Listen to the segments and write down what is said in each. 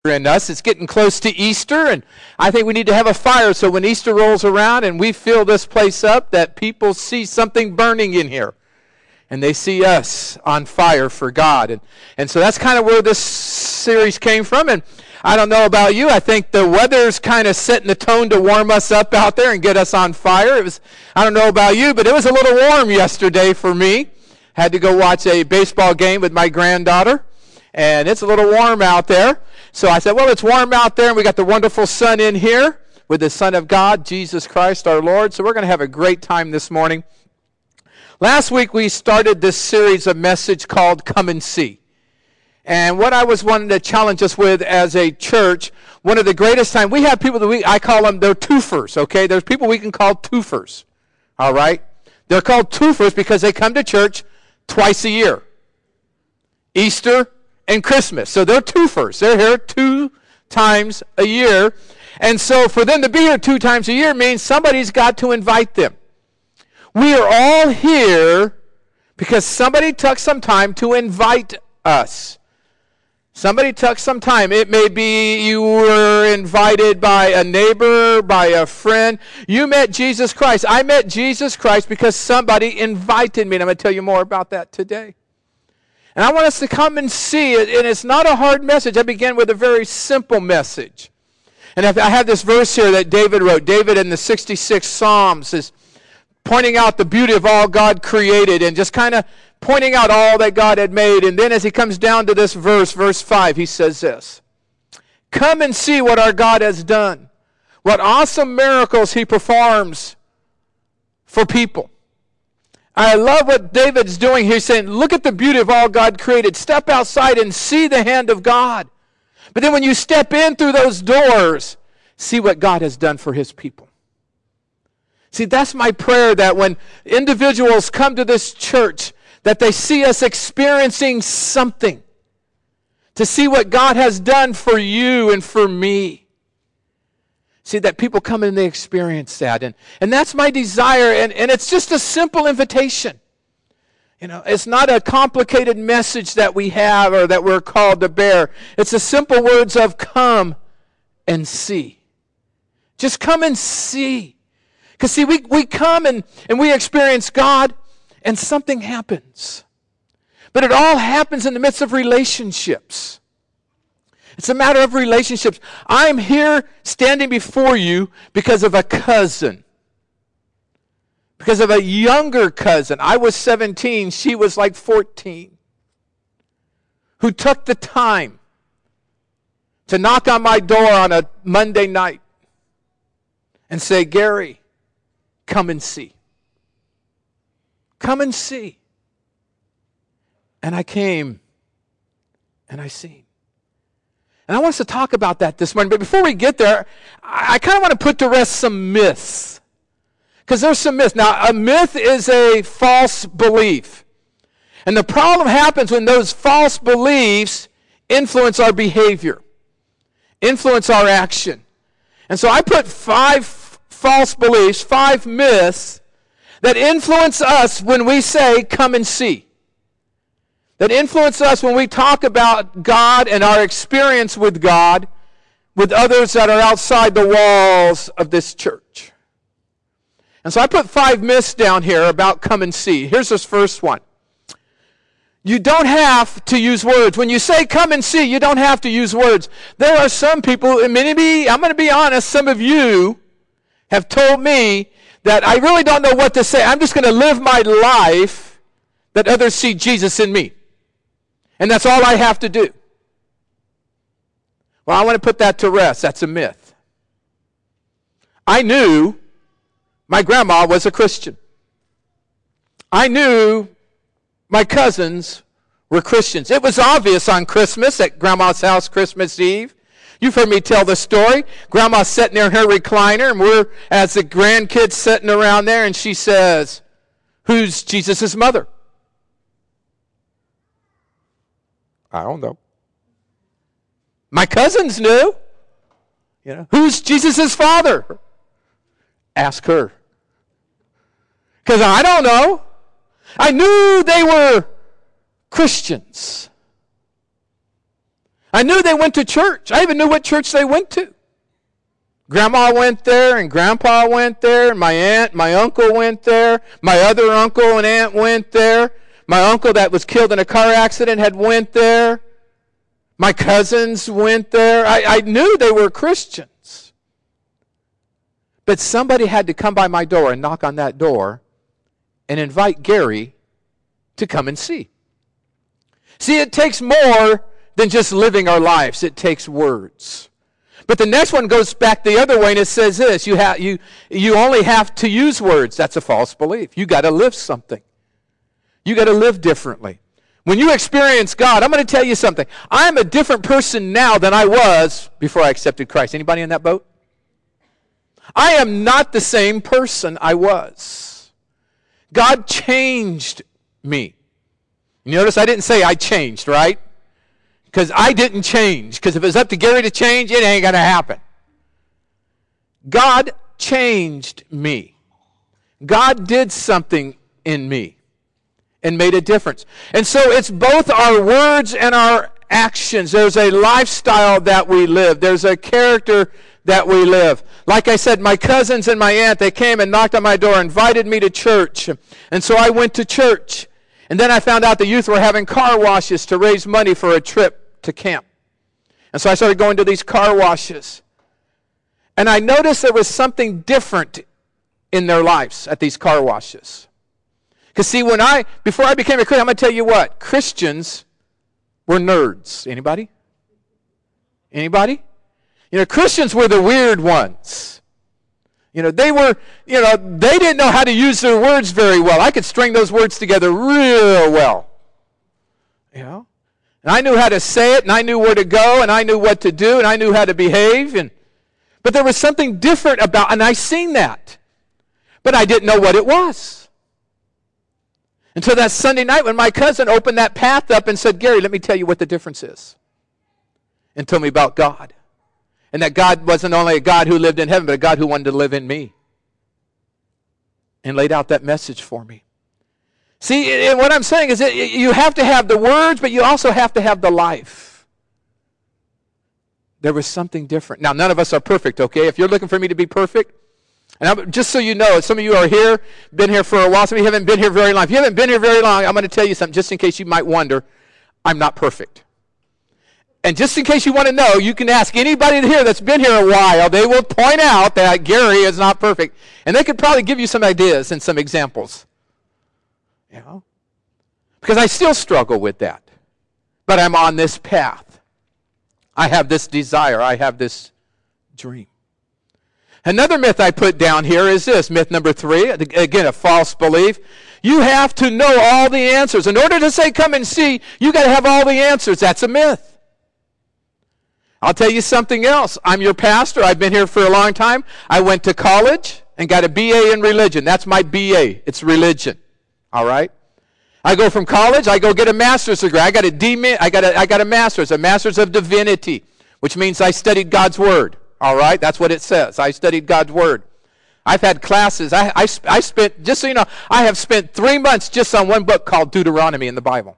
in us. It's getting close to Easter, and I think we need to have a fire so when Easter rolls around and we fill this place up, that people see something burning in here. And they see us on fire for God. And so that's kind of where this series came from. And I don't know about you. I think the weather's kind of setting the tone to warm us up out there and get us on fire. I don't know about you, but it was a little warm yesterday for me. Had to go watch a baseball game with my granddaughter. And it's a little warm out there. So I said, well, it's warm out there, and we got the wonderful sun in here with the Son of God, Jesus Christ our Lord. So we're going to have a great time this morning. Last week we started this series of message called Come and See. And what I was wanting to challenge us with as a church, one of the greatest times, we have people that I call them, they're twofers, okay? There's people we can call twofers, all right? They're called twofers because they come to church twice a year. Easter and Christmas. So they're twofers. They're here 2 times a year. And so for them to be here 2 times a year means somebody's got to invite them. We are all here because somebody took some time to invite us. Somebody took some time. It may be you were invited by a neighbor, by a friend. You met Jesus Christ. I met Jesus Christ because somebody invited me. And I'm going to tell you more about that today. And I want us to come and see it, and it's not a hard message. I begin with a very simple message. And I have this verse here that David wrote. David in the 66 Psalms is pointing out the beauty of all God created and just kind of pointing out all that God had made. And then as he comes down to this verse, verse 5, he says this: "Come and see what our God has done, what awesome miracles he performs for people." I love what David's doing here. He's saying, look at the beauty of all God created. Step outside and see the hand of God. But then when you step in through those doors, see what God has done for his people. See, that's my prayer, that when individuals come to this church, that they see us experiencing something, to see what God has done for you and for me. See, that people come and they experience that. And that's my desire. And it's just a simple invitation. You know, it's not a complicated message that we have or that we're called to bear. It's the simple words of come and see. Just come and see. Because see, we come and we experience God and something happens. But it all happens in the midst of relationships. It's a matter of relationships. I'm here standing before you because of a cousin. Because of a younger cousin. I was 17, she was like 14. Who took the time to knock on my door on a Monday night and say, "Gary, come and see. Come and see." And I came and I seen. And I want us to talk about that this morning. But before we get there, I kind of want to put to rest some myths. Because there's some myths. Now, a myth is a false belief. And the problem happens when those false beliefs influence our behavior, influence our action. And so I put 5 false beliefs, 5 myths that influence us when we say, "Come and see." That influence us when we talk about God and our experience with God with others that are outside the walls of this church. And so I put 5 myths down here about come and see. Here's this first one. You don't have to use words. When you say come and see, you don't have to use words. There are some people, and maybe, I'm going to be honest, some of you have told me that I really don't know what to say. I'm just going to live my life that others see Jesus in me. And that's all I have to do. Well, I want to put that to rest. That's a myth. I knew my grandma was a Christian. I knew my cousins were Christians. It was obvious on Christmas at Grandma's house, Christmas Eve. You've heard me tell the story. Grandma's sitting there in her recliner, and we're, as the grandkids, sitting around there, and she says, "Who's Jesus' mother?" I don't know. My cousins knew. You know, who's Jesus' father? Ask her. Because I don't know. I knew they were Christians. I knew they went to church. I even knew what church they went to. Grandma went there, and Grandpa went there, and my aunt, my uncle went there, my other uncle and aunt went there, my uncle that was killed in a car accident had went there, my cousins went there. I knew they were Christians. But somebody had to come by my door and knock on that door and invite Gary to come and see. See, it takes more than just living our lives. It takes words. But the next one goes back the other way, and it says this: you only have to use words. That's a false belief. You got to live something. You got to live differently. When you experience God, I'm going to tell you something. I'm a different person now than I was before I accepted Christ. Anybody in that boat? I am not the same person I was. God changed me. You notice I didn't say I changed, right? Because I didn't change. Because if it was up to Gary to change, it ain't going to happen. God changed me. God did something in me and made a difference. And so it's both our words and our actions. There's a lifestyle that we live. There's a character that we live. Like I said, my cousins and my aunt, they came and knocked on my door, invited me to church. And so I went to church. And then I found out the youth were having car washes to raise money for a trip to camp. And so I started going to these car washes. And I noticed there was something different in their lives at these car washes. Because see, before I became a Christian, I'm going to tell you what, Christians were nerds. Anybody? Anybody? Christians were the weird ones. They didn't know how to use their words very well. I could string those words together real well. And I knew how to say it, and I knew where to go, and I knew what to do, and I knew how to behave. But there was something different about, and I seen that. But I didn't know what it was. Until that Sunday night when my cousin opened that path up and said, Gary, let me tell you what the difference is. And told me about God. And that God wasn't only a God who lived in heaven, but a God who wanted to live in me. And laid out that message for me. See, what I'm saying is that you have to have the words, but you also have to have the life. There was something different. Now, none of us are perfect, okay? If you're looking for me to be perfect, and just so you know, some of you are here, been here for a while, some of you haven't been here very long. If you haven't been here very long, I'm going to tell you something, just in case you might wonder, I'm not perfect. And just in case you want to know, you can ask anybody here that's been here a while. They will point out that Gary is not perfect. And they could probably give you some ideas and some examples. Because I still struggle with that. But I'm on this path. I have this desire. I have this dream. Another myth I put down here is this, myth number 3. Again, a false belief. You have to know all the answers. In order to say, come and see, you got to have all the answers. That's a myth. I'll tell you something else. I'm your pastor. I've been here for a long time. I went to college and got a BA in religion. That's my BA. It's religion. All right? I go from college, I go get a master's degree. I got a master's of divinity, which means I studied God's word. All right? That's what it says. I studied God's word. I've had classes. I spent, just so you know, I have spent 3 months just on one book called Deuteronomy in the Bible.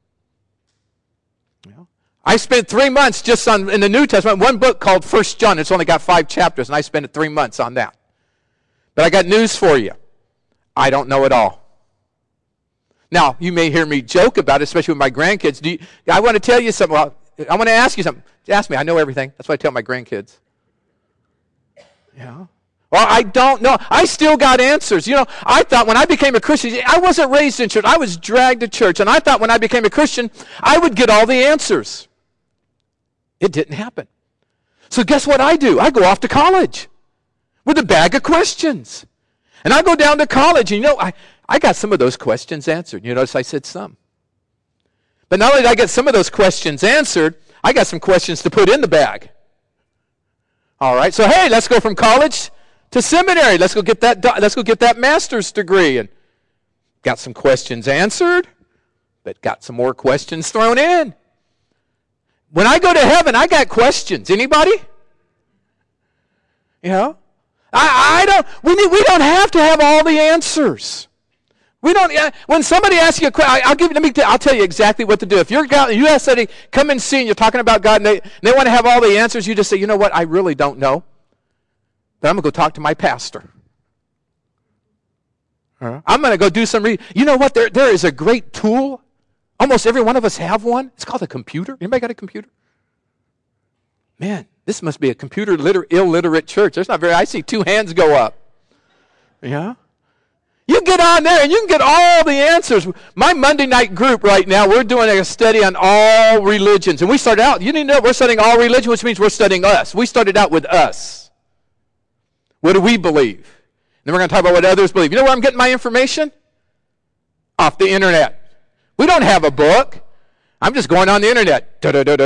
I spent 3 months just in the New Testament, one book called 1 John. It's only got 5 chapters, and I spent 3 months on that. But I got news for you. I don't know it all. Now, you may hear me joke about it, especially with my grandkids. I want to tell you something. Well, I want to ask you something. Ask me. I know everything. That's what I tell my grandkids. Well, I don't know. I still got answers. I thought when I became a Christian, I wasn't raised in church. I was dragged to church. And I thought when I became a Christian, I would get all the answers. It didn't happen. So guess what I do? I go off to college with a bag of questions. And I go down to college, and I got some of those questions answered. You notice I said some. But not only did I get some of those questions answered, I got some questions to put in the bag. All right, so hey, let's go from college to seminary. Let's go get that master's degree. And got some questions answered, but got some more questions thrown in. When I go to heaven, I got questions. Anybody? We don't have to have all the answers. We don't. When somebody asks you a question, I'll tell you exactly what to do. If you ask somebody, come and see, and you're talking about God, and they want to have all the answers, you just say, you know what, I really don't know, but I'm going to go talk to my pastor. I'm going to go do some reading. You know what? There is a great tool. Almost every one of us have one. It's called a computer. Anybody got a computer? Man, this must be a computer illiterate church. I see 2 hands go up. Yeah. You get on there and you can get all the answers. My Monday night group right now, we're doing a study on all religions. And we started out, you need to know, we're studying all religion, which means we're studying us. We started out with us. What do we believe? Then we're going to talk about what others believe. You know where I'm getting my information? Off the internet. We don't have a book. I'm just going on the internet.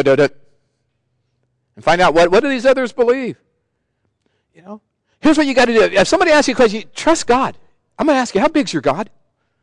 And find out what do these others believe. You know? Here's what you got to do. If somebody asks you a question, trust God. I'm going to ask you, how big's your God?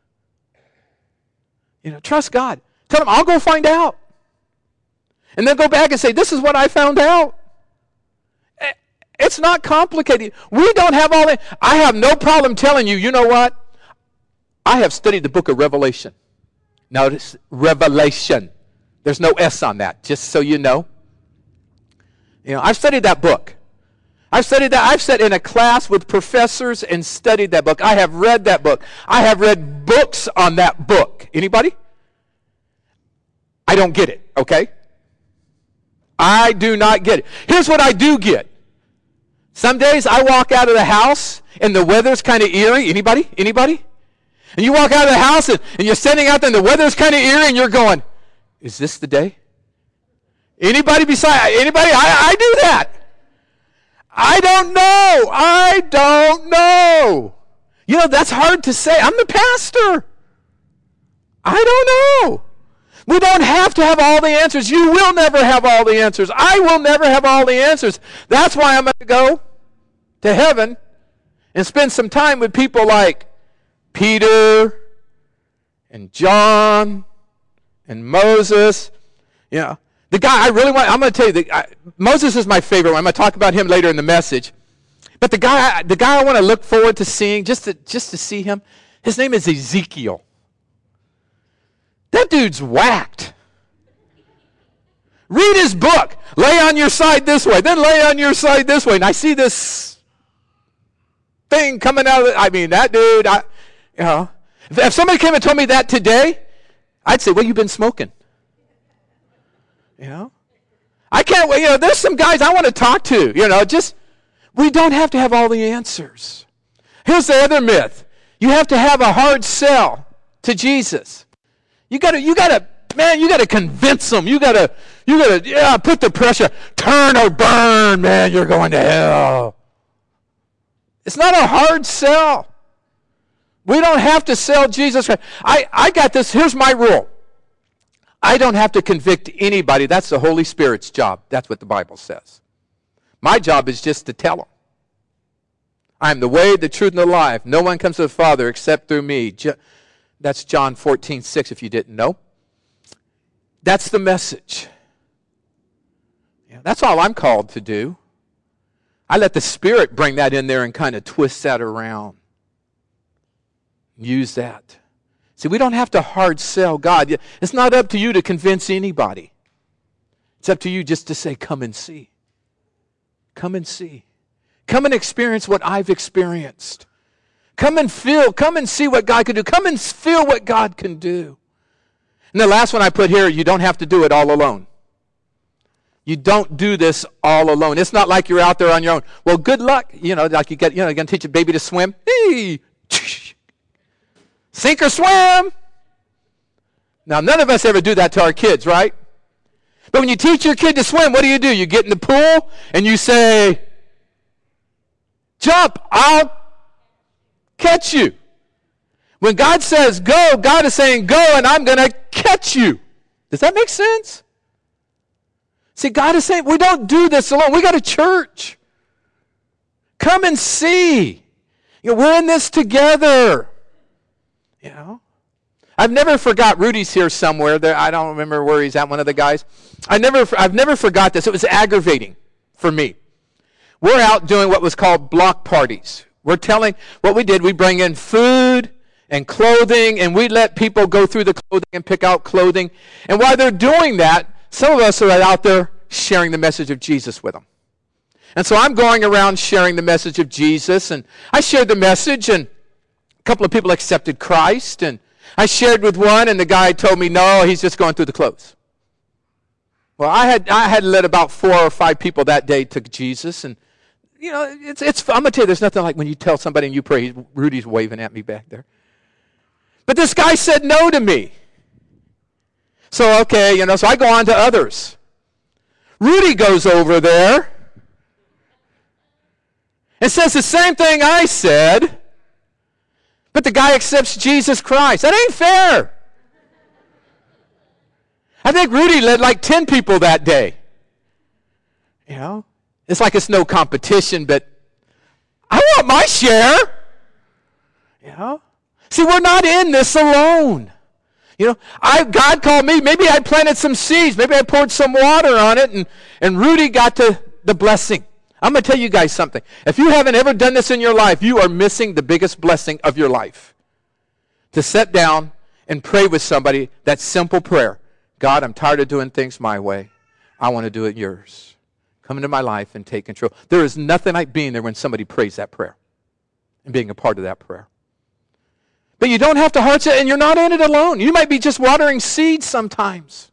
You know, trust God. Tell them, I'll go find out. And then go back and say, this is what I found out. It's not complicated. We don't have all that. I have no problem telling you, you know what? I have studied the book of Revelation. Notice, Revelation. There's no S on that, just so you know. You know, I've studied that book. I've studied that. I've sat in a class with professors and studied that book. I have read that book. I have read books on that book. Anybody? I don't get it, okay? I do not get it. Here's what I do get. Some days I walk out of the house and the weather's kind of eerie. Anybody? And you walk out of the house and you're standing out there and the weather's kind of eerie and you're going, is this the day? Anybody? I do that. I don't know. You know, that's hard to say. I'm the pastor. I don't know. We don't have to have all the answers. You will never have all the answers. I will never have all the answers. That's why I'm going to go to heaven and spend some time with people like Peter and John and Moses. You know, the guy I'm going to tell you, Moses is my favorite one. I'm going to talk about him later in the message. But the guy I want to look forward to seeing, just to see him, his name is Ezekiel. That dude's whacked. Read his book. Lay on your side this way, then lay on your side this way. And I see this thing coming out of it. I mean, that dude, you know. If somebody came and told me that today, I'd say, well, you've been smoking. You know? I can't wait. You know, there's some guys I want to talk to. You know, we don't have to have all the answers. Here's the other myth. You have to have a hard sell to Jesus. You gotta convince them. You gotta put the pressure. Turn or burn, man, you're going to hell. It's not a hard sell. We don't have to sell Jesus Christ. I got this. Here's my rule. I don't have to convict anybody. That's the Holy Spirit's job. That's what the Bible says. My job is just to tell them. I am the way, the truth, and the life. No one comes to the Father except through me. That's John 14:6, if you didn't know. That's the message. Yeah, that's all I'm called to do. I let the Spirit bring that in there and kind of twist that around. Use that. See, we don't have to hard sell God. It's not up to you to convince anybody. It's up to you just to say, come and see. Come and see. Come and experience what I've experienced. Come and feel, come and see what God can do. Come and feel what God can do. And the last one I put here, you don't have to do it all alone. You don't do this all alone. It's not like you're out there on your own. Well, good luck. You know, like you're going to teach a baby to swim. Hey, sink or swim. Now, none of us ever do that to our kids, right? But when you teach your kid to swim, what do? You get in the pool and you say, jump, I'll catch you. When God says go, God is saying go and I'm going to catch you. Does that make sense? See, God is saying we don't do this alone. We got a church. Come and see. You know, we're in this together. You know, I've never forgot. Rudy's here somewhere. There, I don't remember where he's at. One of the guys. I've never forgot this. It was aggravating for me. We're out doing what was called block parties. We're telling what we did. We bring in food and clothing, and we let people go through the clothing and pick out clothing. And while they're doing that, some of us are out there sharing the message of Jesus with them. And so I'm going around sharing the message of Jesus, and I shared the message, and a couple of people accepted Christ, and I shared with one, and the guy told me, no, he's just going through the clothes. Well, I had led about 4 or 5 people that day to Jesus, and you know, it's I'm going to tell you, there's nothing like when you tell somebody and you pray. Rudy's waving at me back there. But this guy said no to me. So, okay, you know, so I go on to others. Rudy goes over there and says the same thing I said, but the guy accepts Jesus Christ. That ain't fair. I think Rudy led like 10 people that day. You know, it's like it's no competition, but I want my share. You know, see, we're not in this alone. You know, God called me. Maybe I planted some seeds. Maybe I poured some water on it, and Rudy got to the blessing. I'm going to tell you guys something. If you haven't ever done this in your life, you are missing the biggest blessing of your life. To sit down and pray with somebody that simple prayer. God, I'm tired of doing things my way. I want to do it yours. Come into my life and take control. There is nothing like being there when somebody prays that prayer and being a part of that prayer. But you don't have to heart it, and you're not in it alone. You might be just watering seeds sometimes.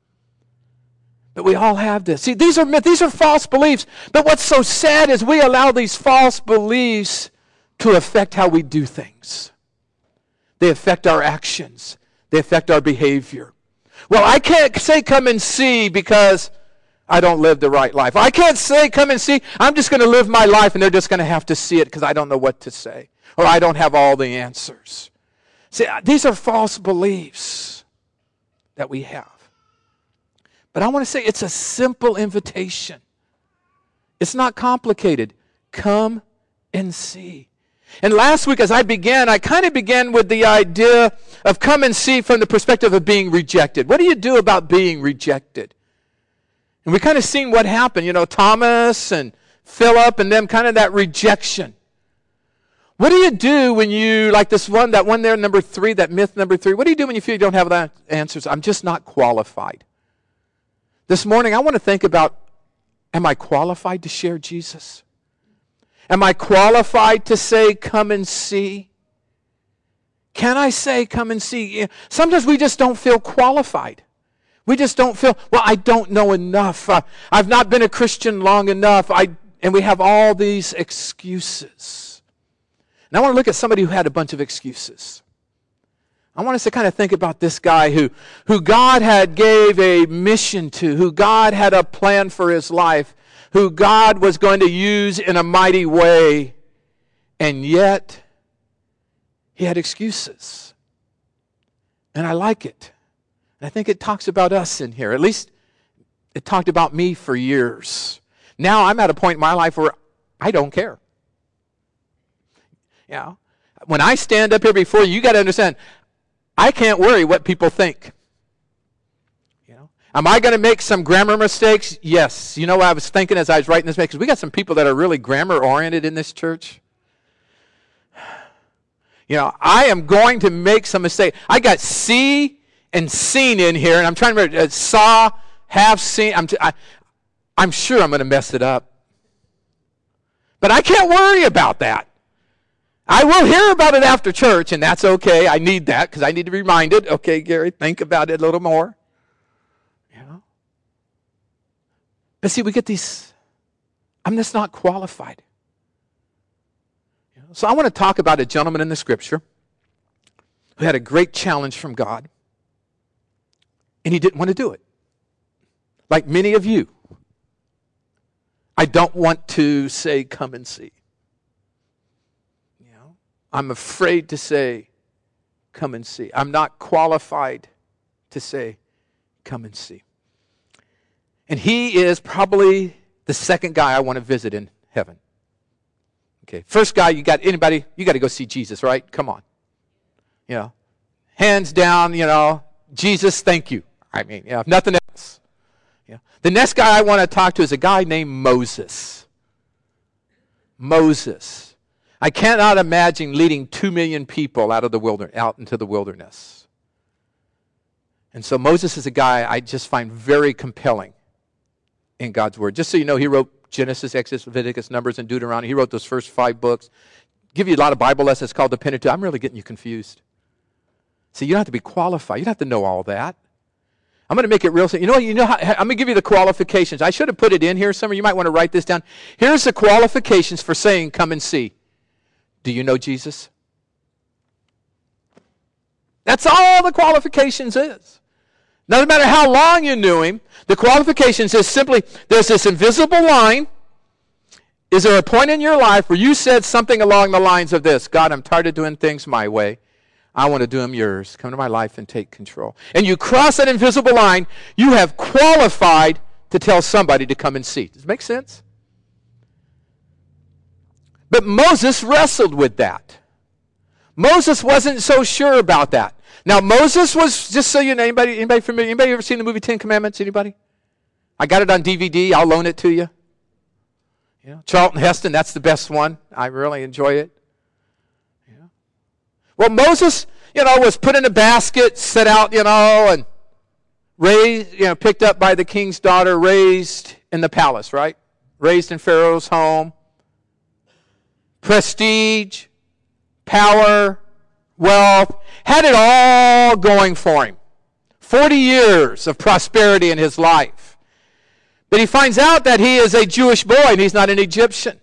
But we all have this. See, these are myths, these are false beliefs. But what's so sad is we allow these false beliefs to affect how we do things. They affect our actions. They affect our behavior. Well, I can't say come and see because I don't live the right life. I can't say come and see. I'm just going to live my life, and they're just going to have to see it because I don't know what to say. Or I don't have all the answers. See, these are false beliefs that we have. But I want to say it's a simple invitation. It's not complicated. Come and see. And last week as I kind of began with the idea of come and see from the perspective of being rejected. What do you do about being rejected? And we kind of seen what happened. You know, Thomas and Philip and them, kind of that rejection. What do you do when you, like that one there, number 3, that myth number 3, what do you do when you feel you don't have the answers? I'm just not qualified. This morning, I want to think about, am I qualified to share Jesus? Am I qualified to say, come and see? Can I say, come and see? Sometimes we just don't feel qualified. We just don't feel, well, I don't know enough. I've not been a Christian long enough. And we have all these excuses. And I want to look at somebody who had a bunch of excuses. I want us to kind of think about this guy who God had gave a mission to, who God had a plan for his life, who God was going to use in a mighty way, and yet he had excuses. And I like it. And I think it talks about us in here. At least it talked about me for years. Now I'm at a point in my life where I don't care. You know, when I stand up here before you, you got to understand, I can't worry what people think. You know, am I going to make some grammar mistakes? Yes. You know what I was thinking as I was writing this? Because we got some people that are really grammar oriented in this church. You know, I am going to make some mistakes. I got see and seen in here, and I'm trying to remember saw, have seen. I'm sure I'm going to mess it up, but I can't worry about that. I will hear about it after church, and that's okay. I need that because I need to be reminded. Okay, Gary, think about it a little more. You know? But see, we get these, I'm just not qualified. You know? So I want to talk about a gentleman in the Scripture who had a great challenge from God, and he didn't want to do it. Like many of you, I don't want to say, come and see. I'm afraid to say, come and see. I'm not qualified to say, come and see. And he is probably the second guy I want to visit in heaven. Okay, first guy, you got anybody, you got to go see Jesus, right? Come on. You know, hands down, you know, Jesus, thank you. I mean, if nothing else. Yeah. The next guy I want to talk to is a guy named Moses. Moses. I cannot imagine leading 2 million people out into the wilderness. And so Moses is a guy I just find very compelling in God's Word. Just so you know, he wrote Genesis, Exodus, Leviticus, Numbers, and Deuteronomy. He wrote those first 5 books. Give you a lot of Bible lessons called the Pentateuch. I'm really getting you confused. See, you don't have to be qualified. You don't have to know all that. I'm going to make it real simple. I'm going to give you the qualifications. I should have put it in here somewhere. You might want to write this down. Here's the qualifications for saying, come and see. Do you know Jesus? That's all the qualifications is. Doesn't matter how long you knew him, the qualifications is simply, there's this invisible line. Is there a point in your life where you said something along the lines of this, God, I'm tired of doing things my way. I want to do them yours. Come to my life and take control. And you cross that invisible line, you have qualified to tell somebody to come and see. Does it make sense? But Moses wrestled with that. Moses wasn't so sure about that. Now Moses was, just so you know, anybody familiar? Anybody ever seen the movie 10 Commandments? Anybody? I got it on DVD. I'll loan it to you. Charlton Heston, that's the best one. I really enjoy it. Well, Moses, was put in a basket, set out, and raised, picked up by the king's daughter, raised in the palace, right? Raised in Pharaoh's home. Prestige, power, wealth, had it all going for him. 40 years of prosperity in his life. But he finds out that he is a Jewish boy and he's not an Egyptian.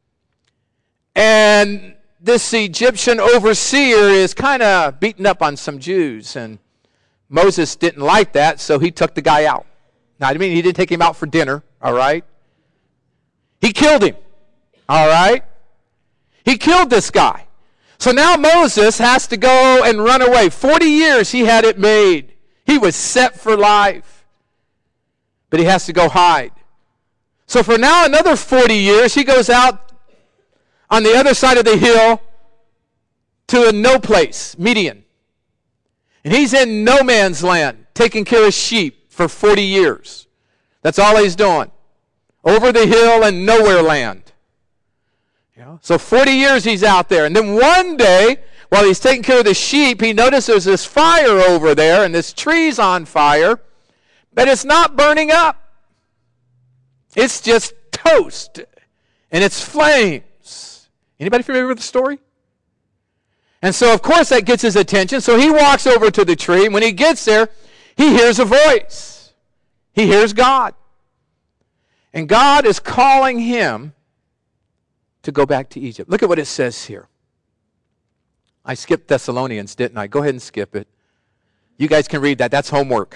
And this Egyptian overseer is kind of beating up on some Jews. And Moses didn't like that, so he took the guy out. Now, I mean, he didn't take him out for dinner, all right? He killed him, all right? He killed this guy. So now Moses has to go and run away. 40 years he had it made. He was set for life. But he has to go hide. So for now another 40 years he goes out on the other side of the hill to a no place, Midian. And he's in no man's land, taking care of sheep for 40 years. That's all he's doing. Over the hill and nowhere land. So 40 years he's out there. And then one day, while he's taking care of the sheep, he notices there's this fire over there, and this tree's on fire, but it's not burning up. It's just toast, and it's flames. Anybody familiar with the story? And so, of course, that gets his attention. So he walks over to the tree, and when he gets there, he hears a voice. He hears God. And God is calling him to go back to Egypt. Look at what it says here. I skipped Thessalonians, didn't I? Go ahead and skip it. You guys can read that. That's homework.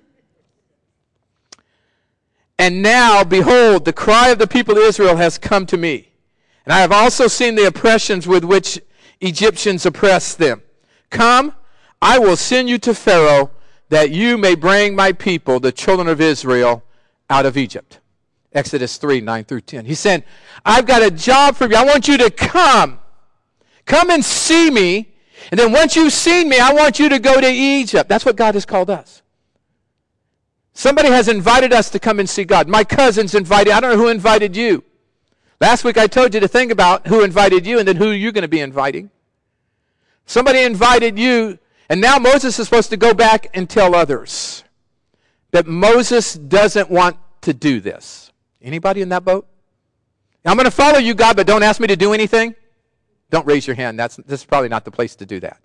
And now, behold, the cry of the people of Israel has come to me. And I have also seen the oppressions with which Egyptians oppress them. Come, I will send you to Pharaoh, that you may bring my people, the children of Israel, out of Egypt. Exodus 3, 9 through 10. He's saying, I've got a job for you. I want you to come. Come and see me. And then once you've seen me, I want you to go to Egypt. That's what God has called us. Somebody has invited us to come and see God. My cousin's invited. I don't know who invited you. Last week I told you to think about who invited you and then who you're going to be inviting. Somebody invited you, and now Moses is supposed to go back and tell others. But Moses doesn't want to do this. Anybody in that boat? I'm going to follow you, God, but don't ask me to do anything. Don't raise your hand. This is probably not the place to do that.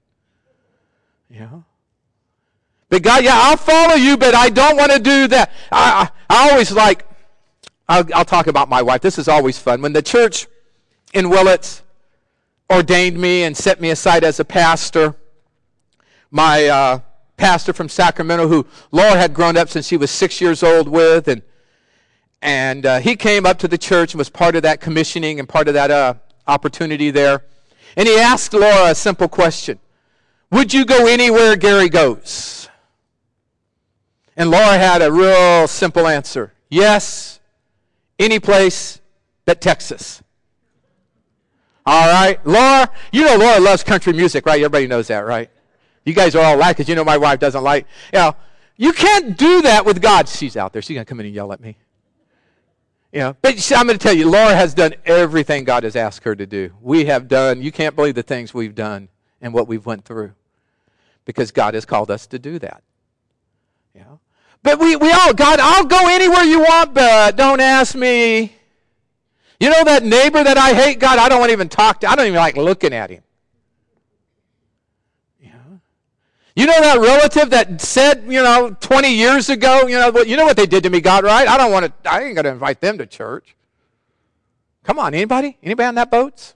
But God, I'll follow you, but I don't want to do that. I always I'll talk about my wife. This is always fun. When the church in Willits ordained me and set me aside as a pastor, my pastor from Sacramento, who Laura had grown up since she was 6 years old with, and he came up to the church and was part of that commissioning and part of that opportunity there. And he asked Laura a simple question. Would you go anywhere Gary goes? And Laura had a real simple answer. Yes, any place but Texas. All right. Laura, Laura loves country music, right? Everybody knows that, right? You guys are all like, because my wife doesn't like. You can't do that with God. She's out there. She's going to come in and yell at me. But I'm going to tell you, Laura has done everything God has asked her to do. We have done, you can't believe the things we've done and what we've went through because God has called us to do that. But we all, God, I'll go anywhere you want, but don't ask me. You know that neighbor that I hate, God, I don't want to even talk to. I don't even like looking at him. You know that relative that said, 20 years ago, you know what they did to me, God, right? I ain't going to invite them to church. Come on, anybody? Anybody on that boat?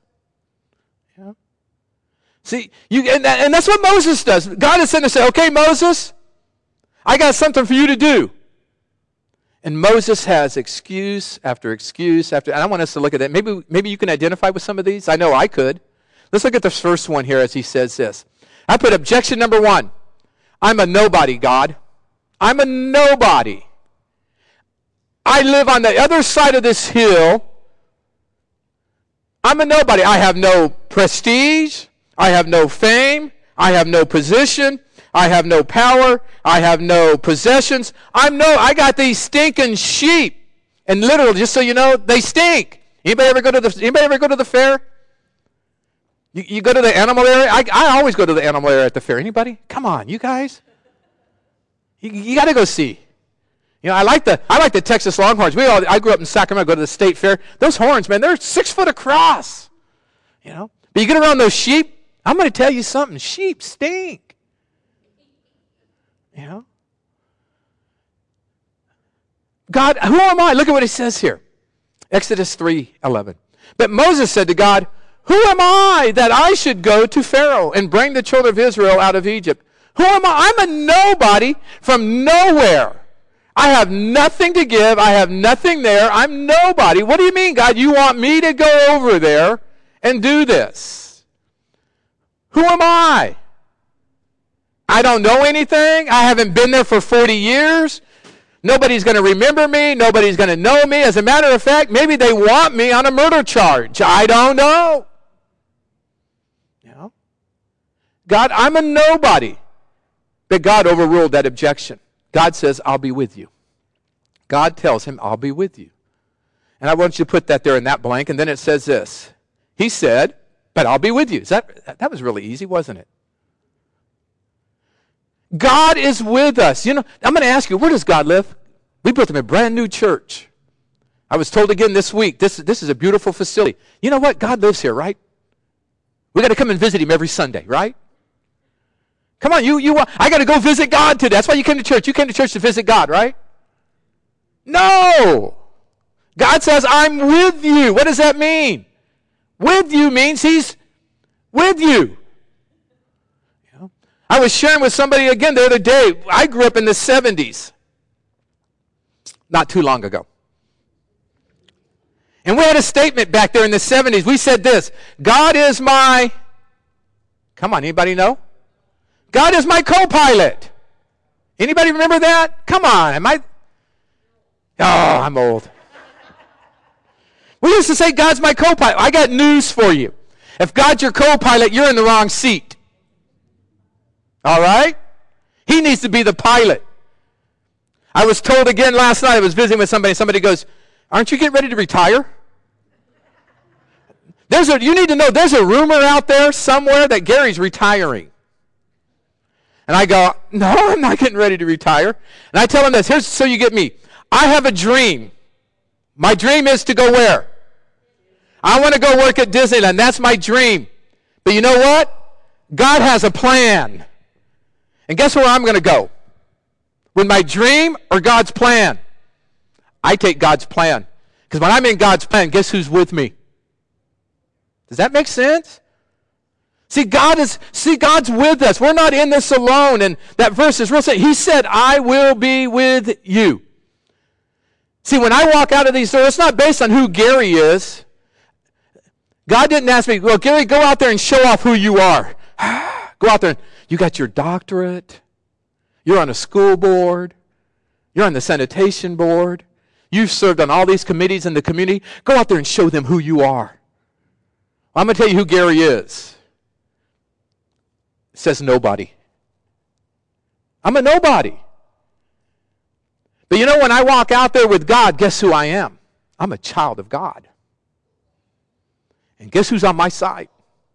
See, and that's what Moses does. God is sitting there saying, okay, Moses, I got something for you to do. And Moses has excuse after excuse after, and I want us to look at that. Maybe you can identify with some of these. I know I could. Let's look at the first one here as he says this. I put objection number 1. I'm a nobody, God. I'm a nobody. I live on the other side of this hill. I'm a nobody. I have no prestige. I have no fame. I have no position. I have no power. I have no possessions. I got these stinking sheep. And literally, just so you know, they stink. Anybody ever go to the fair? You go to the animal area? I always go to the animal area at the fair. Anybody? Come on, you guys. You got to go see. I like the Texas Longhorns. I grew up in Sacramento. Go to the state fair. Those horns, man, they're 6 foot across. But you get around those sheep. I'm going to tell you something. Sheep stink. God, who am I? Look at what he says here. Exodus 3:11. But Moses said to God, who am I that I should go to Pharaoh and bring the children of Israel out of Egypt? Who am I? I'm a nobody from nowhere. I have nothing to give. I have nothing there. I'm nobody. What do you mean, God? You want me to go over there and do this? Who am I? I don't know anything. I haven't been there for 40 years. Nobody's going to remember me. Nobody's going to know me. As a matter of fact, maybe they want me on a murder charge. I don't know. God, I'm a nobody. But God overruled that objection. God says, I'll be with you. God tells him, I'll be with you. And I want you to put that there in that blank. And then it says this. He said, but I'll be with you. That was really easy, wasn't it? God is with us. I'm going to ask you, where does God live? We built him a brand new church. I was told again this week, this is a beautiful facility. You know what? God lives here, right? We got to come and visit him every Sunday, right? Come on, I got to go visit God today. That's why you came to church. You came to church to visit God, right? No. God says, I'm with you. What does that mean? With you means he's with you. I was sharing with somebody again the other day. I grew up in the 70s. Not too long ago. And we had a statement back there in the 70s. We said this, God is my, come on, anybody know? God is my co-pilot. Anybody remember that? Come on, I'm old. We used to say God's my co-pilot. I got news for you. If God's your co-pilot, you're in the wrong seat. All right? He needs to be the pilot. I was told again last night, I was visiting with somebody goes, aren't you getting ready to retire? You need to know, there's a rumor out there somewhere that Gary's retiring. And I go, no, I'm not getting ready to retire. And I tell him this, here's so you get me. I have a dream. My dream is to go where? I want to go work at Disneyland. That's my dream. But you know what? God has a plan. And guess where I'm going to go? With my dream or God's plan? I take God's plan. Because when I'm in God's plan, guess who's with me? Does that make sense? See, God's with us. We're not in this alone. And that verse is real simple. He said, I will be with you. See, when I walk out of these doors, it's not based on who Gary is. God didn't ask me, well, Gary, go out there and show off who you are. Go out there and you got your doctorate. You're on a school board. You're on the sanitation board. You've served on all these committees in the community. Go out there and show them who you are. Well, I'm going to tell you who Gary is. It says nobody. I'm a nobody. But you know, when I walk out there with God, guess who I am? I'm a child of God. And guess who's on my side?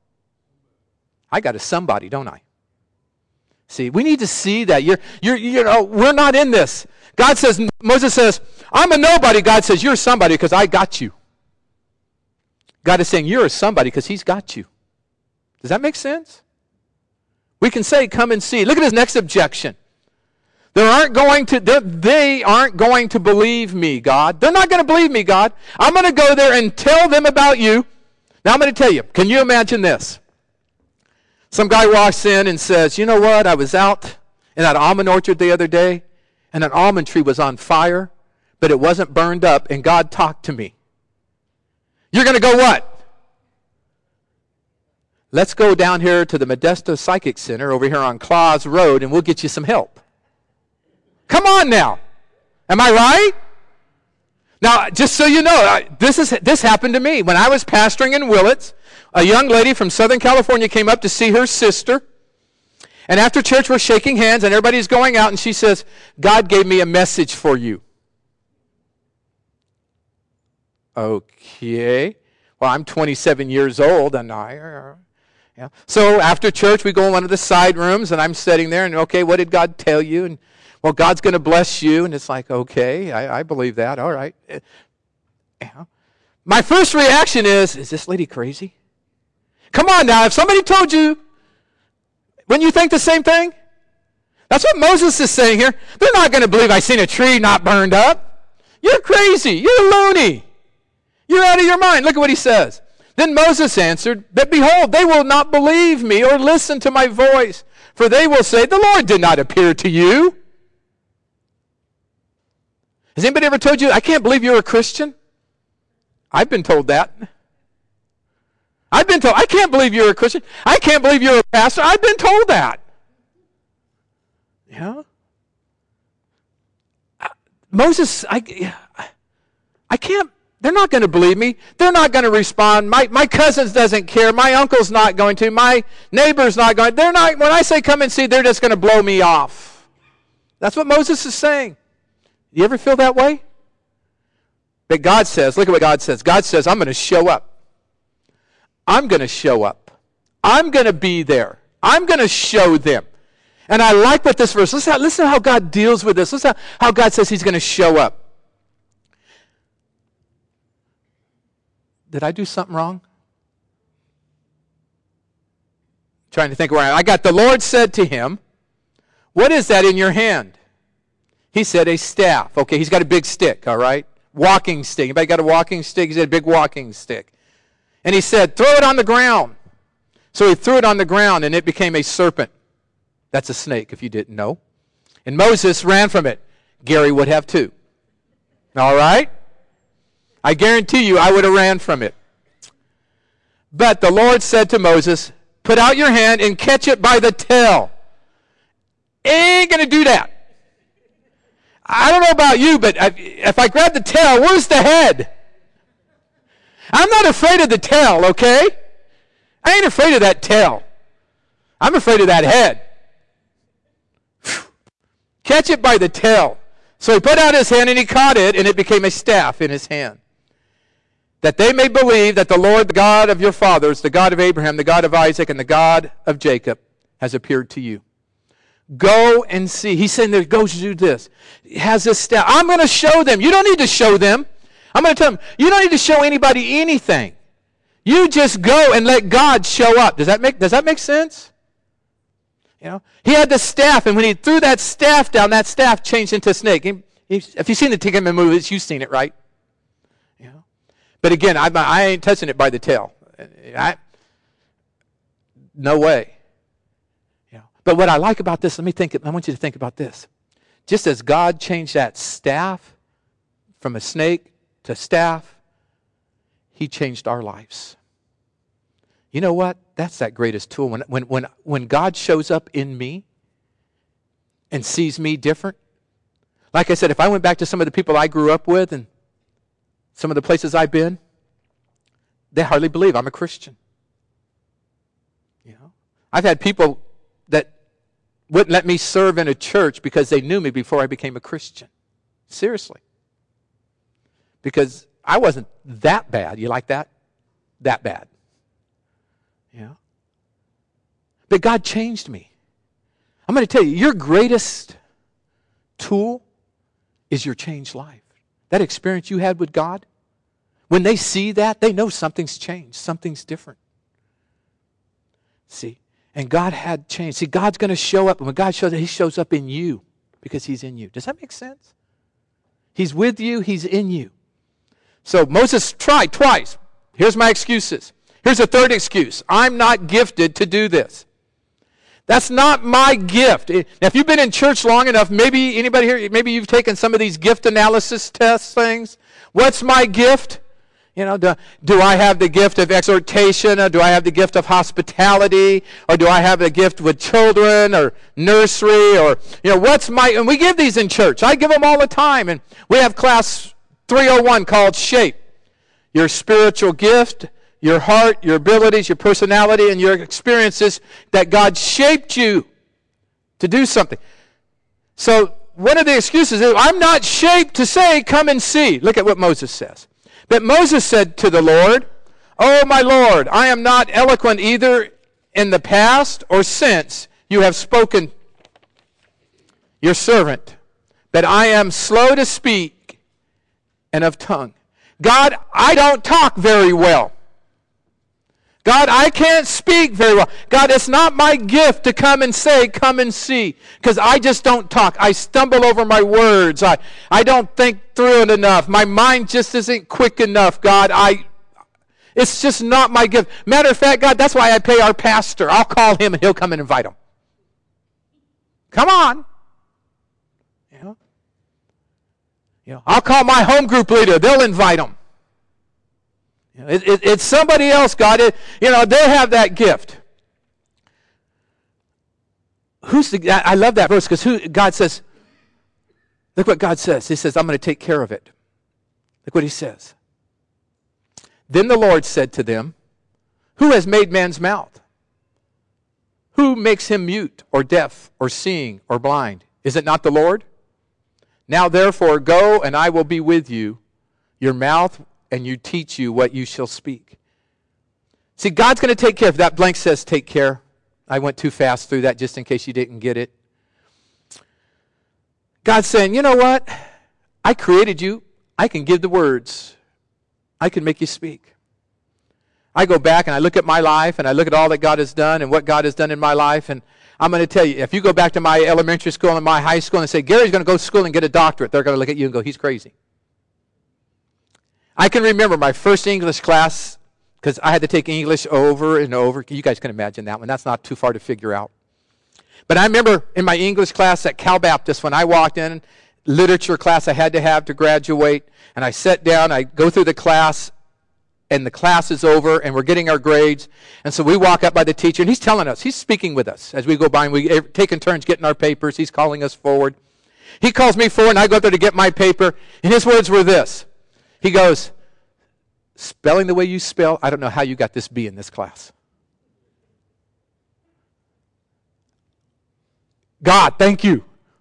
I got a somebody, don't I? See, we need to see that. We're not in this. God says, Moses says, I'm a nobody. God says, you're somebody because I got you. God is saying, you're a somebody because he's got you. Does that make sense? We can say, come and see. Look at his next objection. They aren't going to believe me, God. They're not going to believe me, God. I'm going to go there and tell them about you. Now I'm going to tell you, can you imagine this? Some guy walks in and says, you know what, I was out in that almond orchard the other day, and an almond tree was on fire, but it wasn't burned up, and God talked to me. You're going to go what? Let's go down here to the Modesto Psychic Center over here on Claus Road, and we'll get you some help. Come on now. Am I right? Now, just so you know, this happened to me. When I was pastoring in Willits, a young lady from Southern California came up to see her sister. And after church, we're shaking hands, and everybody's going out, and she says, God gave me a message for you. Okay. Well, I'm 27 years old, and yeah. So after church, we go in one of the side rooms, and I'm sitting there, and okay, what did God tell you? And well, God's going to bless you. And it's like, okay, I believe that. All right. Yeah. My first reaction is this lady crazy? Come on now, if somebody told you, wouldn't you think the same thing? That's what Moses is saying here. They're not going to believe I seen a tree not burned up. You're crazy. You're loony. You're out of your mind. Look at what he says. Then Moses answered, but behold, they will not believe me or listen to my voice, for they will say, the Lord did not appear to you. Has anybody ever told you, I can't believe you're a Christian? I've been told that. I've been told, I can't believe you're a Christian. I can't believe you're a pastor. I've been told that. Yeah. Moses, I can't, they're not going to believe me. They're not going to respond. My cousins doesn't care. My uncle's not going to. My neighbor's not going to. They're not, when I say come and see, they're just going to blow me off. That's what Moses is saying. You ever feel that way? But God says, look at what God says. God says, I'm going to show up. I'm going to show up. I'm going to be there. I'm going to show them. And I like what this verse, listen to how God deals with this. Listen how God says he's going to show up. Did I do something wrong? Trying to think where I got the Lord said to him, what is that in your hand? He said, a staff. Okay, he's got a big stick, all right? Walking stick. Anybody got a walking stick? He said, a big walking stick. And he said, throw it on the ground. So he threw it on the ground, and it became a serpent. That's a snake, if you didn't know. And Moses ran from it. Gary would have too. All right? I guarantee you I would have ran from it. But the Lord said to Moses, put out your hand and catch it by the tail. Ain't going to do that. I don't know about you, but if I grab the tail, where's the head? I'm not afraid of the tail, okay? I ain't afraid of that tail. I'm afraid of that head. Catch it by the tail. So he put out his hand and he caught it, and it became a staff in his hand. That they may believe that the Lord, the God of your fathers, the God of Abraham, the God of Isaac, and the God of Jacob has appeared to you. Go and see. He's saying there, go do this. He has this staff. I'm going to show them. You don't need to show them. I'm going to tell them, you don't need to show anybody anything. You just go and let God show up. Does that make sense? You know, he had the staff, and when he threw that staff down, that staff changed into a snake. If you've seen the Tinkerman movies, you've seen it, right? You know? But again, I ain't touching it by the tail. No way. You know? But what I like about this, I want you to think about this. Just as God changed that staff from a snake to staff, he changed our lives. You know what? That's that greatest tool. When God shows up in me and sees me different, like I said, if I went back to some of the people I grew up with and some of the places I've been, they hardly believe I'm a Christian. You know, I've had people that wouldn't let me serve in a church because they knew me before I became a Christian. Seriously. Because I wasn't that bad. You like that? That bad. Yeah. But God changed me. I'm going to tell you, your greatest tool is your changed life. That experience you had with God, when they see that, they know something's changed, something's different. See, and God had changed. See, God's going to show up, and when God shows up, He shows up in you because He's in you. Does that make sense? He's with you, He's in you. So Moses tried twice. Here's my excuses. Here's a third excuse. I'm not gifted to do this. That's not my gift. Now, if you've been in church long enough, maybe anybody here, maybe you've taken some of these gift analysis tests things. What's my gift? You know, do I have the gift of exhortation, or do I have the gift of hospitality, or do I have the gift with children, or nursery, or, you know, what's my, and we give these in church. I give them all the time, and we have class 301 called Shape. Your spiritual gift, your heart, your abilities, your personality, and your experiences that God shaped you to do something. So one of the excuses is, I'm not shaped to say, come and see. Look at what Moses says. But Moses said to the Lord, Oh, my Lord, I am not eloquent either in the past or since you have spoken your servant, but I am slow to speak and of tongue. God, I don't talk very well. God, I can't speak very well. God, it's not my gift to come and say, come and see, because I just don't talk. I stumble over my words. I don't think through it enough. My mind just isn't quick enough, God. It's just not my gift. Matter of fact, God, that's why I pay our pastor. I'll call him and he'll come and invite him. Come on. You know, I'll call my home group leader. They'll invite him. It's somebody else, God. They have that gift. I love that verse because God says, look what God says. He says, I'm going to take care of it. Look what He says. Then the Lord said to them, Who has made man's mouth? Who makes him mute or deaf or seeing or blind? Is it not the Lord? Now therefore go, and I will be with you, your mouth, and you teach you what you shall speak. See, God's going to take care of that. Blank says take care. I went too fast through that just in case you didn't get it. God's saying, you know what? I created you. I can give the words. I can make you speak. I go back and I look at my life and I look at all that God has done and what God has done in my life, and I'm going to tell you, if you go back to my elementary school and my high school and say, Gary's going to go to school and get a doctorate, they're going to look at you and go, he's crazy. I can remember my first English class, because I had to take English over and over. You guys can imagine that one. That's not too far to figure out. But I remember in my English class at Cal Baptist, when I walked in, literature class I had to have to graduate, and I sat down, I go through the class, and the class is over, and we're getting our grades. And so we walk up by the teacher, and he's telling us, he's speaking with us as we go by, and we're taking turns getting our papers. He's calling us forward. He calls me forward, and I go up there to get my paper, and his words were this. He goes, spelling the way you spell, I don't know how you got this B in this class. God, thank you.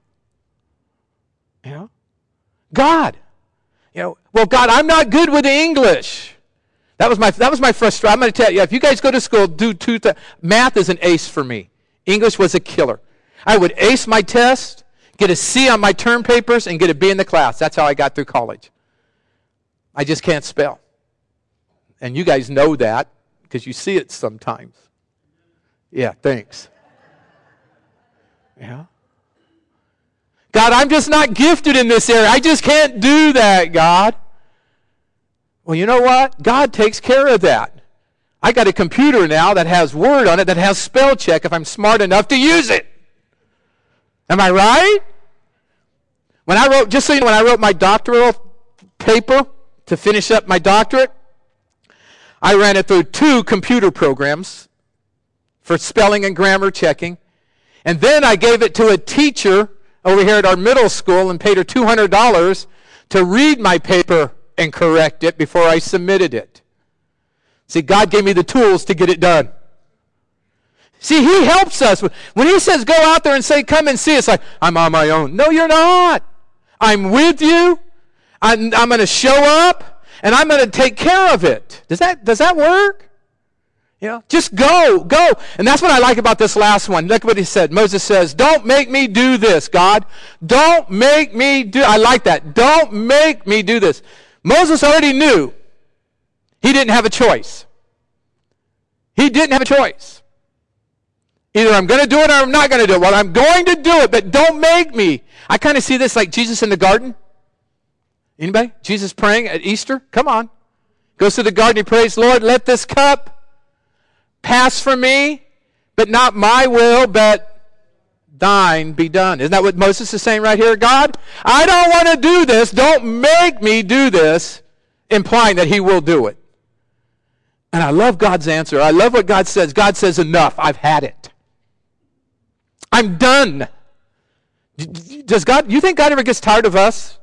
You know? God. Well, God, I'm not good with English. That was my frustration. I'm going to tell you, if you guys go to school, math is an ace for me. English was a killer. I would ace my test, get a C on my term papers, and get a B in the class. That's how I got through college. I just can't spell. And you guys know that because you see it sometimes. Yeah, thanks. Yeah. God, I'm just not gifted in this area. I just can't do that, God. Well, you know what? God takes care of that. I got a computer now that has Word on it that has spell check if I'm smart enough to use it. Am I right? When I wrote my doctoral paper to finish up my doctorate, I ran it through 2 computer programs for spelling and grammar checking. And then I gave it to a teacher over here at our middle school and paid her $200 to read my paper and correct it before I submitted it. See, God gave me the tools to get it done. See, He helps us. When He says go out there and say, come and see, it's like, I'm on my own. No, you're not. I'm with you. I'm going to show up. and I'm going to take care of it. Does that work? You know, just go. And that's what I like about this last one. Look what he said. Moses says, don't make me do this, God. Don't make me do. I like that. Don't make me do this. Moses already knew he didn't have a choice. He didn't have a choice. Either I'm going to do it or I'm not going to do it. Well, I'm going to do it, but don't make me. I kind of see this like Jesus in the garden. Anybody? Jesus praying at Easter? Come on. Goes to the garden, he prays, Lord, let this cup pass from me, but not my will, but thine be done. Isn't that what Moses is saying right here? God, I don't want to do this. Don't make me do this, implying that he will do it. And I love God's answer. I love what God says. God says, enough. I've had it. I'm done. You think God ever gets tired of us?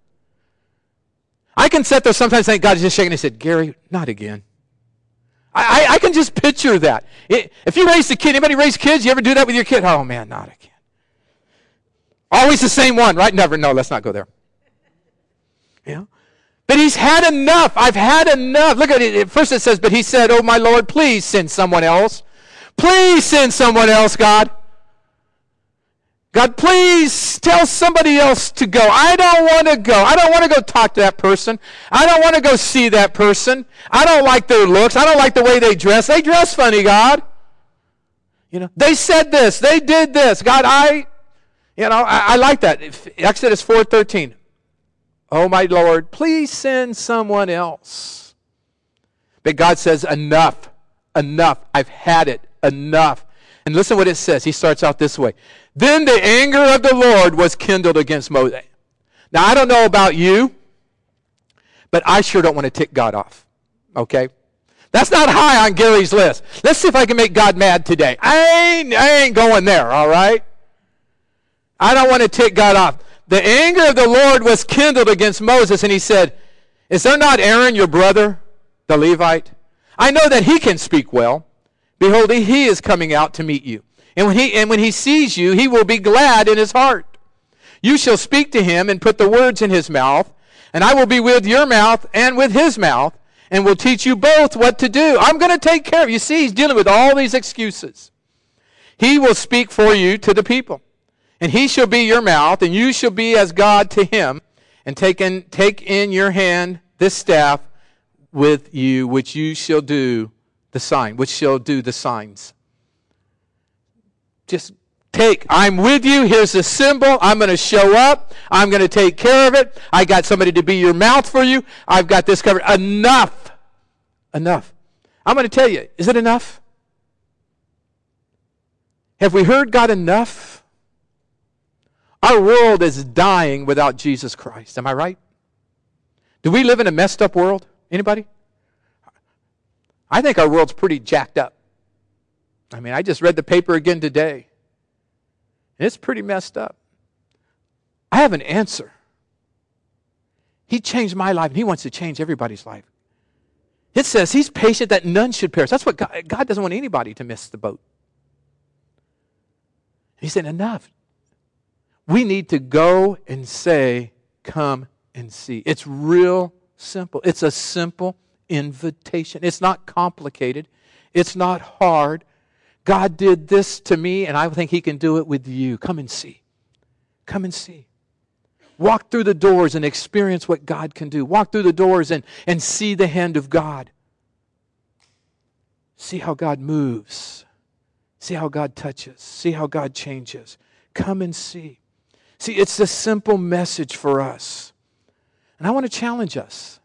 I can sit there sometimes think God is just shaking his head, Gary, not again. I can just picture that. If you raise a kid, anybody raise kids? You ever do that with your kid? Oh man, not again. Always the same one, right? Never. No, let's not go there. You know? But he's had enough. I've had enough. Look at it. First it says, but he said, oh my Lord, please send someone else. Please send someone else, God. God, please tell somebody else to go. I don't want to go. I don't want to go talk to that person. I don't want to go see that person. I don't like their looks. I don't like the way they dress. They dress funny, God. You know, they said this. They did this. God, I like that. Exodus 4:13. Oh, my Lord, please send someone else. But God says, enough. I've had it. Enough. And listen what it says. He starts out this way. Then the anger of the Lord was kindled against Moses. Now, I don't know about you, but I sure don't want to tick God off. Okay? That's not high on Gary's list. Let's see if I can make God mad today. I ain't going there, all right? I don't want to tick God off. The anger of the Lord was kindled against Moses, and he said, is there not Aaron, your brother, the Levite? I know that he can speak well. Behold, he is coming out to meet you. And when he sees you, he will be glad in his heart. You shall speak to him and put the words in his mouth, and I will be with your mouth and with his mouth, and will teach you both what to do. I'm going to take care of you. See, he's dealing with all these excuses. He will speak for you to the people, and he shall be your mouth, and you shall be as God to him, and take in your hand this staff with you, which you shall do the sign, which shall do the signs. Just take, I'm with you, here's the symbol, I'm going to show up, I'm going to take care of it, I got somebody to be your mouth for you, I've got this covered. Enough. I'm going to tell you, is it enough? Have we heard God enough? Our world is dying without Jesus Christ, am I right? Do we live in a messed up world? Anybody? I think our world's pretty jacked up. I mean, I just read the paper again today. And it's pretty messed up. I have an answer. He changed my life, and he wants to change everybody's life. It says he's patient that none should perish. That's what God doesn't want anybody to miss the boat. He said, enough. We need to go and say, come and see. It's real simple. It's a simple invitation. It's not complicated. It's not hard. God did this to me, and I think he can do it with you. Come and see. Come and see. Walk through the doors and experience what God can do. Walk through the doors and see the hand of God. See how God moves. See how God touches. See how God changes. Come and see. See, it's a simple message for us. And I want to challenge us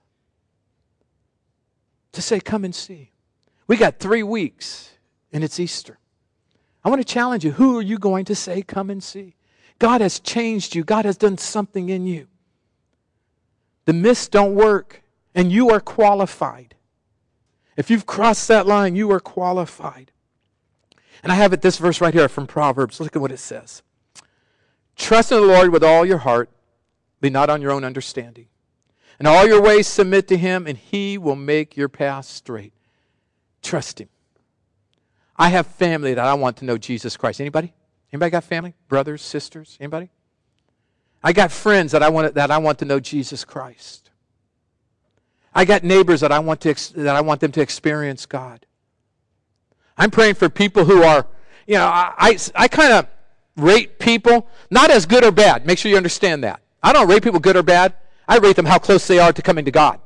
to say, come and see. We got 3 weeks, and it's Easter. I want to challenge you. Who are you going to say, come and see? God has changed you. God has done something in you. The myths don't work, and you are qualified. If you've crossed that line, you are qualified. And I have this verse right here from Proverbs. Look at what it says. Trust in the Lord with all your heart. Lean not on your own understanding. In all your ways submit to him, and he will make your path straight. Trust him. I have family that I want to know Jesus Christ. Anybody? Anybody got family? Brothers, sisters? Anybody? I got friends that I want to know Jesus Christ. I got neighbors that I want them to experience God. I'm praying for people who are, I kind of rate people not as good or bad. Make sure you understand that. I don't rate people good or bad. I rate them how close they are to coming to God.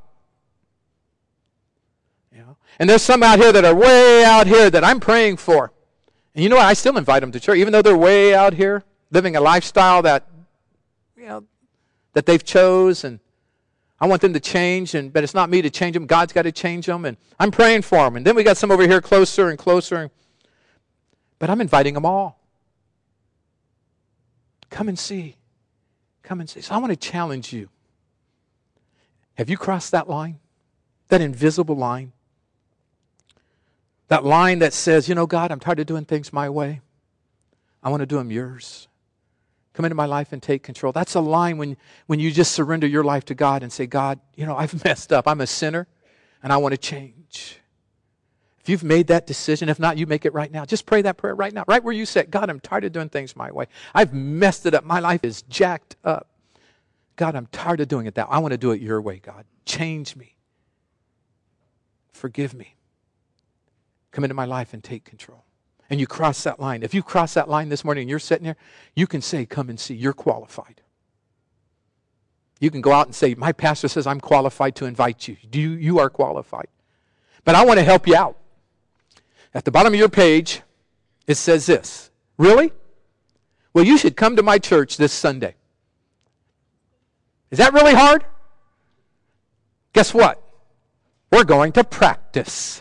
And there's some out here that are way out here that I'm praying for. And you know what? I still invite them to church, even though they're way out here, living a lifestyle that, that they've chose, and I want them to change, but it's not me to change them. God's got to change them, and I'm praying for them. And then we got some over here closer and closer. But I'm inviting them all. Come and see. Come and see. So I want to challenge you. Have you crossed that line? That invisible line? That line that says, God, I'm tired of doing things my way. I want to do them yours. Come into my life and take control. That's a line when you just surrender your life to God and say, God, I've messed up. I'm a sinner, and I want to change. If you've made that decision, if not, you make it right now. Just pray that prayer right now, right where you sit. God, I'm tired of doing things my way. I've messed it up. My life is jacked up. God, I'm tired of doing it that way. I want to do it your way, God. Change me. Forgive me. Come into my life and take control. And you cross that line. If you cross that line this morning and you're sitting there, you can say, come and see. You're qualified. You can go out and say, my pastor says I'm qualified to invite you. You are qualified. But I want to help you out. At the bottom of your page, it says this. Really? Well, you should come to my church this Sunday. Is that really hard? Guess what? We're going to practice.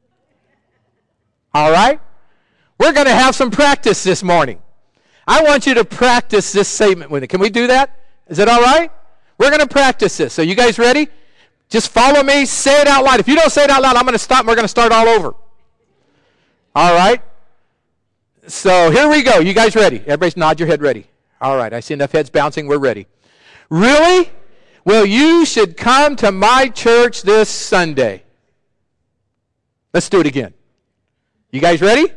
All right? We're going to have some practice this morning. I want you to practice this statement with me. Can we do that? Is it all right? We're going to practice this. So you guys ready? Just follow me. Say it out loud. If you don't say it out loud, I'm going to stop and we're going to start all over. All right? So here we go. You guys ready? Everybody nod your head ready. All right. I see enough heads bouncing. We're ready. Really? Well, you should come to my church this Sunday. Let's do it again. You guys ready?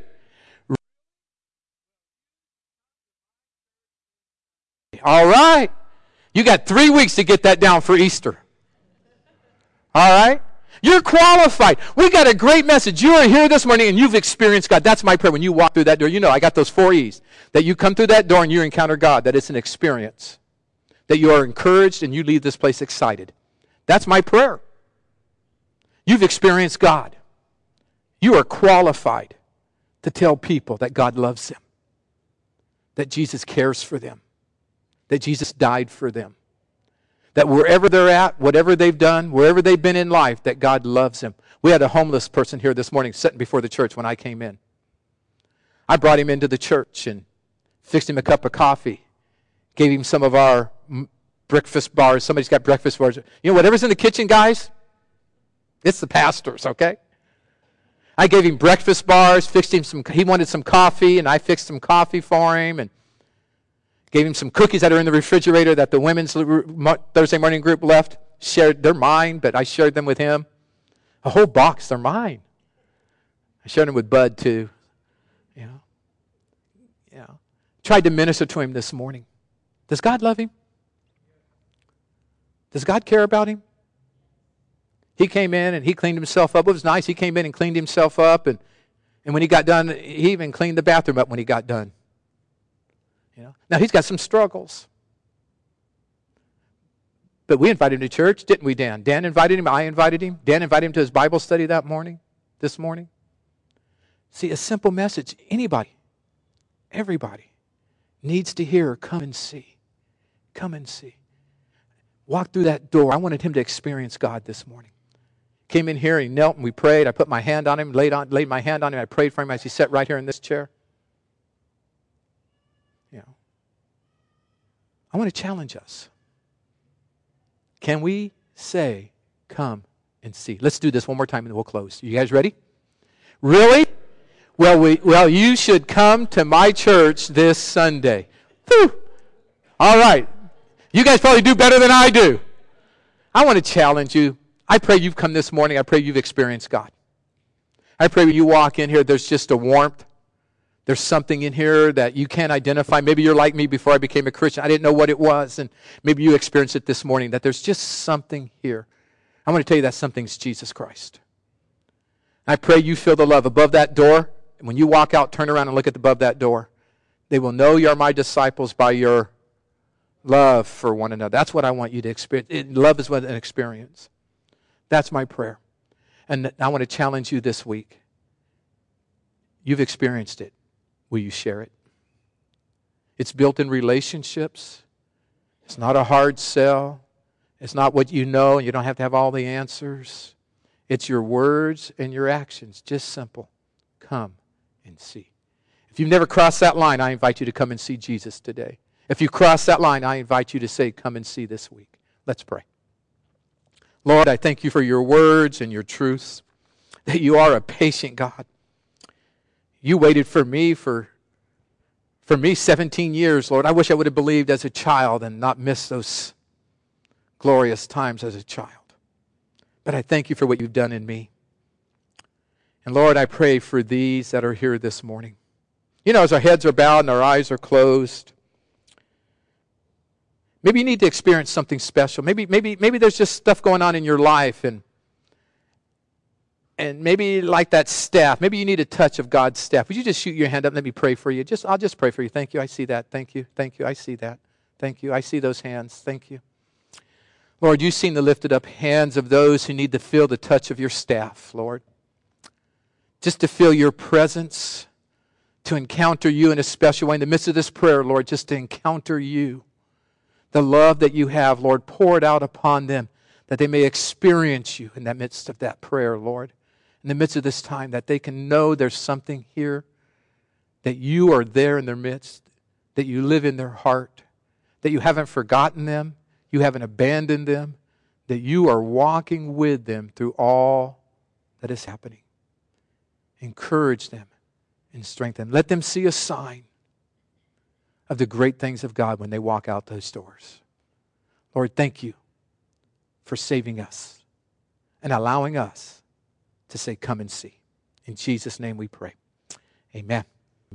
All right. You got 3 weeks to get that down for Easter. All right? You're qualified. We got a great message. You are here this morning and you've experienced God. That's my prayer. When you walk through that door, I got those 4 E's. That you come through that door and you encounter God. That it's an experience. That you are encouraged and you leave this place excited. That's my prayer. You've experienced God. You are qualified to tell people that God loves them. That Jesus cares for them. That Jesus died for them. That wherever they're at, whatever they've done, wherever they've been in life, that God loves them. We had a homeless person here this morning sitting before the church when I came in. I brought him into the church and fixed him a cup of coffee. Gave him some of our breakfast bars. Somebody's got breakfast bars. Whatever's in the kitchen, guys, it's the pastor's, okay? I gave him breakfast bars, fixed him he wanted some coffee, and I fixed some coffee for him, and gave him some cookies that are in the refrigerator that the women's Thursday morning group left. They're mine, but I shared them with him. A whole box, they're mine. I shared them with Bud, too. Tried to minister to him this morning. Does God love him? Does God care about him? He came in and he cleaned himself up. It was nice. He came in and cleaned himself up. And when he got done, he even cleaned the bathroom up when he got done. Now, he's got some struggles. But we invited him to church, didn't we, Dan? Dan invited him. I invited him. Dan invited him to his Bible study this morning. See, a simple message. Anybody, everybody needs to hear, come and see. Come and see. Walk through that door. I wanted him to experience God this morning. Came in here, he knelt and we prayed. I put my hand on him, laid my hand on him. I prayed for him as he sat right here in this chair. I want to challenge us. Can we say, come and see? Let's do this one more time and then we'll close. You guys ready? Really? Well, you should come to my church this Sunday. Whew. All right. You guys probably do better than I do. I want to challenge you. I pray you've come this morning. I pray you've experienced God. I pray when you walk in here, there's just a warmth. There's something in here that you can't identify. Maybe you're like me before I became a Christian. I didn't know what it was, and maybe you experienced it this morning, that there's just something here. I want to tell you that something's Jesus Christ. I pray you feel the love above that door. And when you walk out, turn around and look at above that door. They will know you're my disciples by your love for one another. That's what I want you to experience. Love is what an experience. That's my prayer. And I want to challenge you this week. You've experienced it. Will you share it? It's built in relationships. It's not a hard sell. It's not what you know. You don't have to have all the answers. It's your words and your actions. Just simple. Come and see. If you've never crossed that line, I invite you to come and see Jesus today. If you cross that line, I invite you to say, come and see this week. Let's pray. Lord, I thank you for your words and your truths, that you are a patient God. You waited for me 17 years, Lord. I wish I would have believed as a child and not missed those glorious times as a child. But I thank you for what you've done in me. And Lord, I pray for these that are here this morning. You know, as our heads are bowed and our eyes are closed, maybe you need to experience something special. Maybe there's just stuff going on in your life, and maybe like that staff, maybe you need a touch of God's staff. Would you just shoot your hand up and let me pray for you? I'll just pray for you. Thank you. I see that. Thank you. Thank you. I see that. Thank you. I see those hands. Thank you. Lord, you've seen the lifted up hands of those who need to feel the touch of your staff, Lord. Just to feel your presence, to encounter you in a special way. In the midst of this prayer, Lord, just to encounter you. The love that you have, Lord, pour it out upon them, that they may experience you in the midst of that prayer, Lord. In the midst of this time, that they can know there's something here, that you are there in their midst, that you live in their heart, that you haven't forgotten them, you haven't abandoned them, that you are walking with them through all that is happening. Encourage them and strengthen them. Let them see a sign of the great things of God when they walk out those doors. Lord, thank you for saving us and allowing us to say, come and see. In Jesus' name we pray. Amen.